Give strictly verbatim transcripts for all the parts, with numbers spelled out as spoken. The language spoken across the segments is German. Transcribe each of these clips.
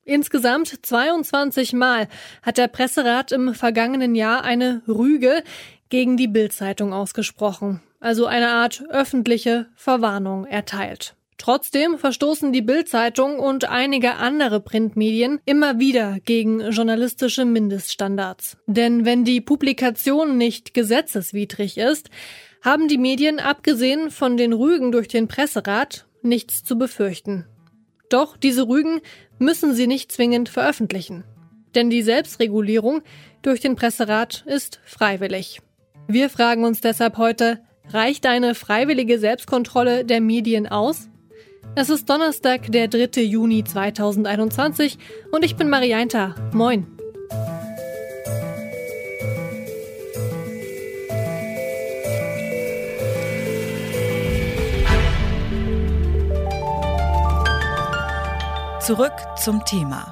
Insgesamt zweiundzwanzig Mal hat der Presserat im vergangenen Jahr eine Rüge gegen die Bild-Zeitung ausgesprochen, also eine Art öffentliche Verwarnung erteilt. Trotzdem verstoßen die Bild-Zeitung und einige andere Printmedien immer wieder gegen journalistische Mindeststandards. Denn wenn die Publikation nicht gesetzeswidrig ist, haben die Medien abgesehen von den Rügen durch den Presserat nichts zu befürchten. Doch diese Rügen müssen sie nicht zwingend veröffentlichen. Denn die Selbstregulierung durch den Presserat ist freiwillig. Wir fragen uns deshalb heute, reicht eine freiwillige Selbstkontrolle der Medien aus? Es ist Donnerstag, der dritte Juni zweitausendeinundzwanzig und ich bin Marianta. Moin. Zurück zum Thema.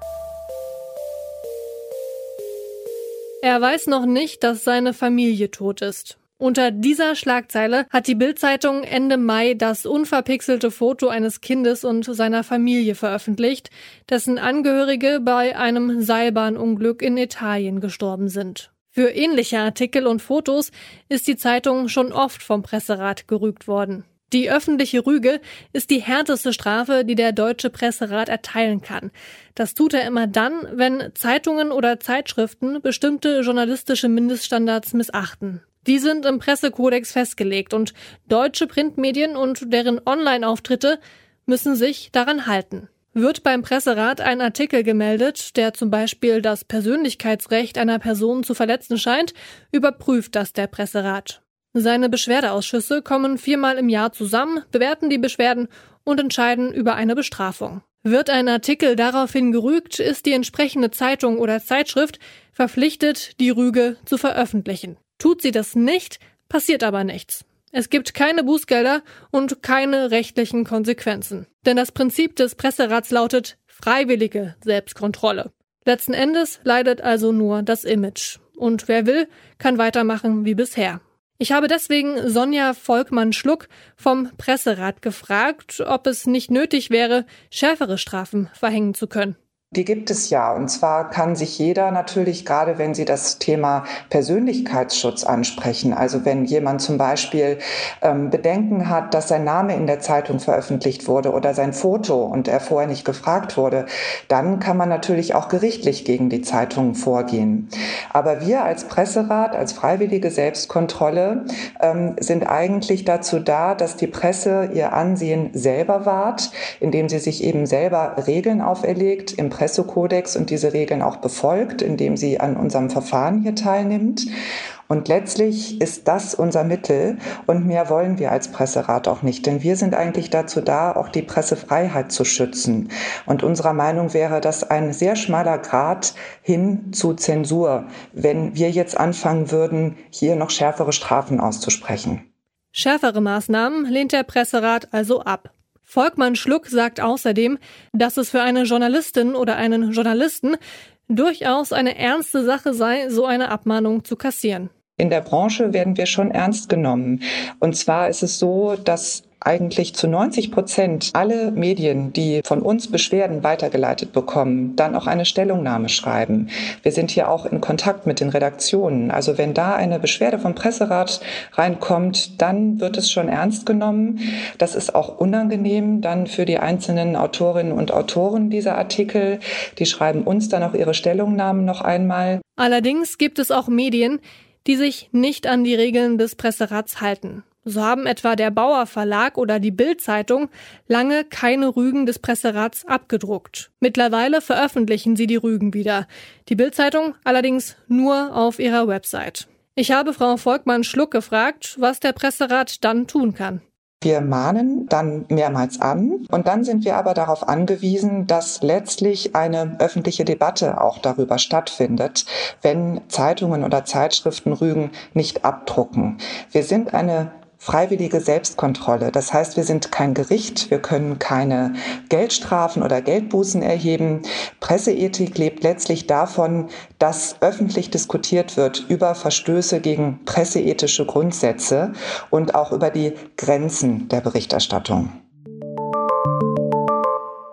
Er weiß noch nicht, dass seine Familie tot ist. Unter dieser Schlagzeile hat die Bild-Zeitung Ende Mai das unverpixelte Foto eines Kindes und seiner Familie veröffentlicht, dessen Angehörige bei einem Seilbahnunglück in Italien gestorben sind. Für ähnliche Artikel und Fotos ist die Zeitung schon oft vom Presserat gerügt worden. Die öffentliche Rüge ist die härteste Strafe, die der Deutsche Presserat erteilen kann. Das tut er immer dann, wenn Zeitungen oder Zeitschriften bestimmte journalistische Mindeststandards missachten. Die sind im Pressekodex festgelegt und deutsche Printmedien und deren Online-Auftritte müssen sich daran halten. Wird beim Presserat ein Artikel gemeldet, der zum Beispiel das Persönlichkeitsrecht einer Person zu verletzen scheint, überprüft das der Presserat. Seine Beschwerdeausschüsse kommen viermal im Jahr zusammen, bewerten die Beschwerden und entscheiden über eine Bestrafung. Wird ein Artikel daraufhin gerügt, ist die entsprechende Zeitung oder Zeitschrift verpflichtet, die Rüge zu veröffentlichen. Tut sie das nicht, passiert aber nichts. Es gibt keine Bußgelder und keine rechtlichen Konsequenzen. Denn das Prinzip des Presserats lautet freiwillige Selbstkontrolle. Letzten Endes leidet also nur das Image. Und wer will, kann weitermachen wie bisher. Ich habe deswegen Sonja Volkmann-Schluck vom Presserat gefragt, ob es nicht nötig wäre, schärfere Strafen verhängen zu können. Die gibt es ja. Und zwar kann sich jeder natürlich, gerade wenn Sie das Thema Persönlichkeitsschutz ansprechen, also wenn jemand zum Beispiel ähm, Bedenken hat, dass sein Name in der Zeitung veröffentlicht wurde oder sein Foto und er vorher nicht gefragt wurde, dann kann man natürlich auch gerichtlich gegen die Zeitungen vorgehen. Aber wir als Presserat, als freiwillige Selbstkontrolle ähm, sind eigentlich dazu da, dass die Presse ihr Ansehen selber wahrt, indem sie sich eben selber Regeln auferlegt im Pressekodex und diese Regeln auch befolgt, indem sie an unserem Verfahren hier teilnimmt. Und letztlich ist das unser Mittel und mehr wollen wir als Presserat auch nicht, denn wir sind eigentlich dazu da, auch die Pressefreiheit zu schützen. Und unserer Meinung wäre das ein sehr schmaler Grat hin zu Zensur, wenn wir jetzt anfangen würden, hier noch schärfere Strafen auszusprechen. Schärfere Maßnahmen lehnt der Presserat also ab. Volkmann-Schluck sagt außerdem, dass es für eine Journalistin oder einen Journalisten durchaus eine ernste Sache sei, so eine Abmahnung zu kassieren. In der Branche werden wir schon ernst genommen. Und zwar ist es so, dass eigentlich zu neunzig Prozent alle Medien, die von uns Beschwerden weitergeleitet bekommen, dann auch eine Stellungnahme schreiben. Wir sind hier auch in Kontakt mit den Redaktionen. Also wenn da eine Beschwerde vom Presserat reinkommt, dann wird es schon ernst genommen. Das ist auch unangenehm dann für die einzelnen Autorinnen und Autoren dieser Artikel. Die schreiben uns dann auch ihre Stellungnahmen noch einmal. Allerdings gibt es auch Medien, die sich nicht an die Regeln des Presserats halten. So haben etwa der Bauer Verlag oder die Bild-Zeitung lange keine Rügen des Presserats abgedruckt. Mittlerweile veröffentlichen sie die Rügen wieder. Die Bild-Zeitung allerdings nur auf ihrer Website. Ich habe Frau Volkmann-Schluck gefragt, was der Presserat dann tun kann. Wir mahnen dann mehrmals an und dann sind wir aber darauf angewiesen, dass letztlich eine öffentliche Debatte auch darüber stattfindet, wenn Zeitungen oder Zeitschriften Rügen nicht abdrucken. Wir sind eine freiwillige Selbstkontrolle. Das heißt, wir sind kein Gericht, wir können keine Geldstrafen oder Geldbußen erheben. Presseethik lebt letztlich davon, dass öffentlich diskutiert wird über Verstöße gegen presseethische Grundsätze und auch über die Grenzen der Berichterstattung.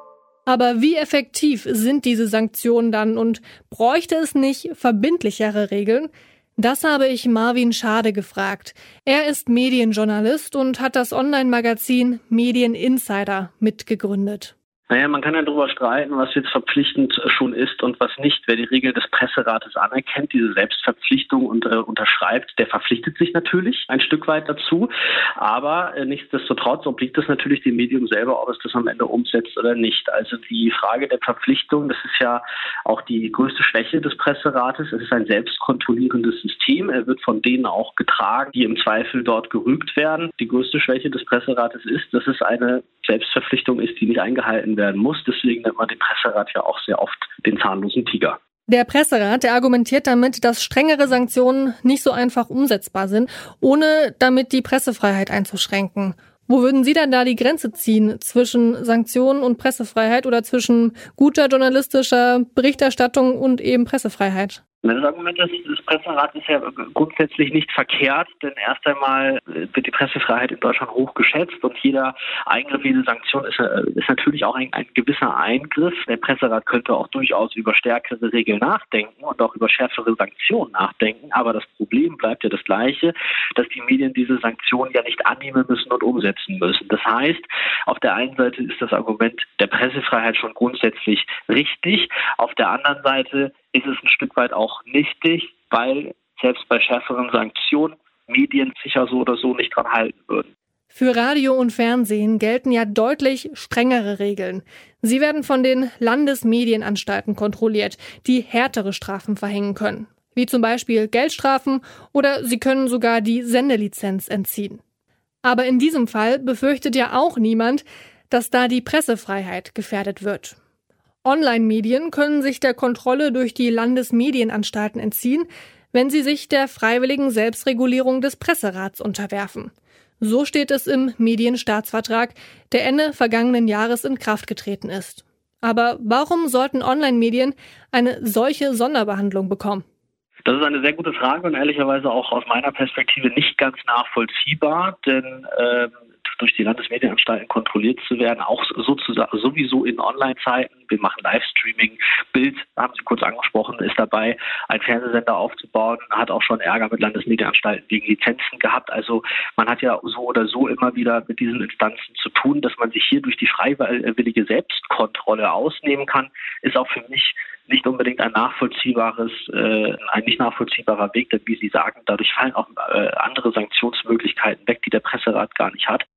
Aber wie effektiv sind diese Sanktionen dann und bräuchte es nicht verbindlichere Regeln? Das habe ich Marvin Schade gefragt. Er ist Medienjournalist und hat das Online-Magazin Medien Insider mitgegründet. Naja, man kann ja darüber streiten, was jetzt verpflichtend schon ist und was nicht. Wer die Regeln des Presserates anerkennt, diese Selbstverpflichtung und äh, unterschreibt, der verpflichtet sich natürlich ein Stück weit dazu. Aber äh, nichtsdestotrotz obliegt es natürlich dem Medium selber, ob es das am Ende umsetzt oder nicht. Also die Frage der Verpflichtung, das ist ja auch die größte Schwäche des Presserates. Es ist ein selbstkontrollierendes System. Er wird von denen auch getragen, die im Zweifel dort gerügt werden. Die größte Schwäche des Presserates ist, dass es eine Selbstverpflichtung ist, die nicht eingehalten werden muss. Deswegen nennt man den Presserat ja auch sehr oft den zahnlosen Tiger. Der Presserat, der argumentiert damit, dass strengere Sanktionen nicht so einfach umsetzbar sind, ohne damit die Pressefreiheit einzuschränken. Wo würden Sie denn da die Grenze ziehen zwischen Sanktionen und Pressefreiheit oder zwischen guter journalistischer Berichterstattung und eben Pressefreiheit? Das Argument des, des Presserats ist ja grundsätzlich nicht verkehrt, denn erst einmal wird die Pressefreiheit in Deutschland hoch geschätzt und jeder Eingriff, jede Sanktion ist, ist natürlich auch ein, ein gewisser Eingriff. Der Presserat könnte auch durchaus über stärkere Regeln nachdenken und auch über schärfere Sanktionen nachdenken, aber das Problem bleibt ja das gleiche, dass die Medien diese Sanktionen ja nicht annehmen müssen und umsetzen müssen. Das heißt, auf der einen Seite ist das Argument der Pressefreiheit schon grundsätzlich richtig, auf der anderen Seite ist es ein Stück weit auch nichtig, weil selbst bei schärferen Sanktionen Medien sicher so oder so nicht dran halten würden. Für Radio und Fernsehen gelten ja deutlich strengere Regeln. Sie werden von den Landesmedienanstalten kontrolliert, die härtere Strafen verhängen können, wie zum Beispiel Geldstrafen oder sie können sogar die Sendelizenz entziehen. Aber in diesem Fall befürchtet ja auch niemand, dass da die Pressefreiheit gefährdet wird. Online-Medien können sich der Kontrolle durch die Landesmedienanstalten entziehen, wenn sie sich der freiwilligen Selbstregulierung des Presserats unterwerfen. So steht es im Medienstaatsvertrag, der Ende vergangenen Jahres in Kraft getreten ist. Aber warum sollten Online-Medien eine solche Sonderbehandlung bekommen? Das ist eine sehr gute Frage und ehrlicherweise auch aus meiner Perspektive nicht ganz nachvollziehbar, denn ähm, durch die Landesmedienanstalten kontrolliert zu werden, auch sozusagen sowieso in Online-Zeiten. Wir machen Livestreaming. Bild, haben Sie kurz angesprochen, ist dabei, einen Fernsehsender aufzubauen, hat auch schon Ärger mit Landesmedienanstalten wegen Lizenzen gehabt. Also man hat ja so oder so immer wieder mit diesen Instanzen zu tun, dass man sich hier durch die freiwillige Selbstkontrolle ausnehmen kann, ist auch für mich nicht unbedingt ein nachvollziehbares, äh, ein nicht nachvollziehbarer Weg, denn wie Sie sagen, dadurch fallen auch äh, andere Sanktionsmöglichkeiten weg, die der Presserat gar nicht hat.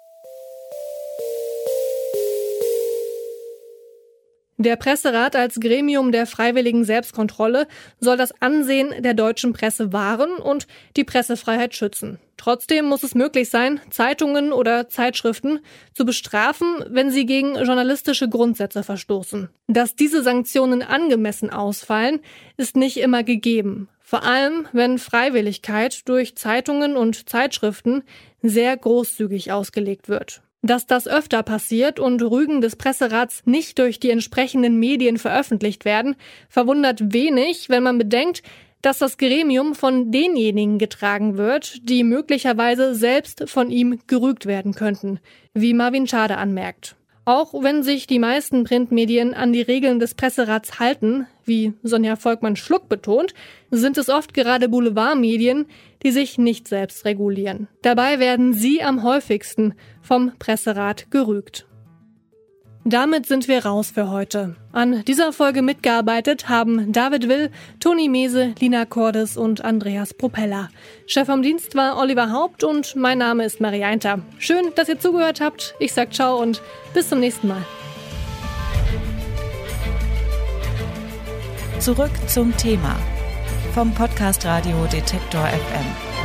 Der Presserat als Gremium der freiwilligen Selbstkontrolle soll das Ansehen der deutschen Presse wahren und die Pressefreiheit schützen. Trotzdem muss es möglich sein, Zeitungen oder Zeitschriften zu bestrafen, wenn sie gegen journalistische Grundsätze verstoßen. Dass diese Sanktionen angemessen ausfallen, ist nicht immer gegeben. Vor allem, wenn Freiwilligkeit durch Zeitungen und Zeitschriften sehr großzügig ausgelegt wird. Dass das öfter passiert und Rügen des Presserats nicht durch die entsprechenden Medien veröffentlicht werden, verwundert wenig, wenn man bedenkt, dass das Gremium von denjenigen getragen wird, die möglicherweise selbst von ihm gerügt werden könnten, wie Marvin Schade anmerkt. Auch wenn sich die meisten Printmedien an die Regeln des Presserats halten, wie Sonja Volkmann-Schluck betont, sind es oft gerade Boulevardmedien, die sich nicht selbst regulieren. Dabei werden sie am häufigsten vom Presserat gerügt. Damit sind wir raus für heute. An dieser Folge mitgearbeitet haben David Will, Toni Mese, Lina Cordes und Andreas Propeller. Chef vom Dienst war Oliver Haupt und mein Name ist Marie Einter. Schön, dass ihr zugehört habt. Ich sag ciao und bis zum nächsten Mal. Zurück zum Thema vom Podcast Radio Detektor F M.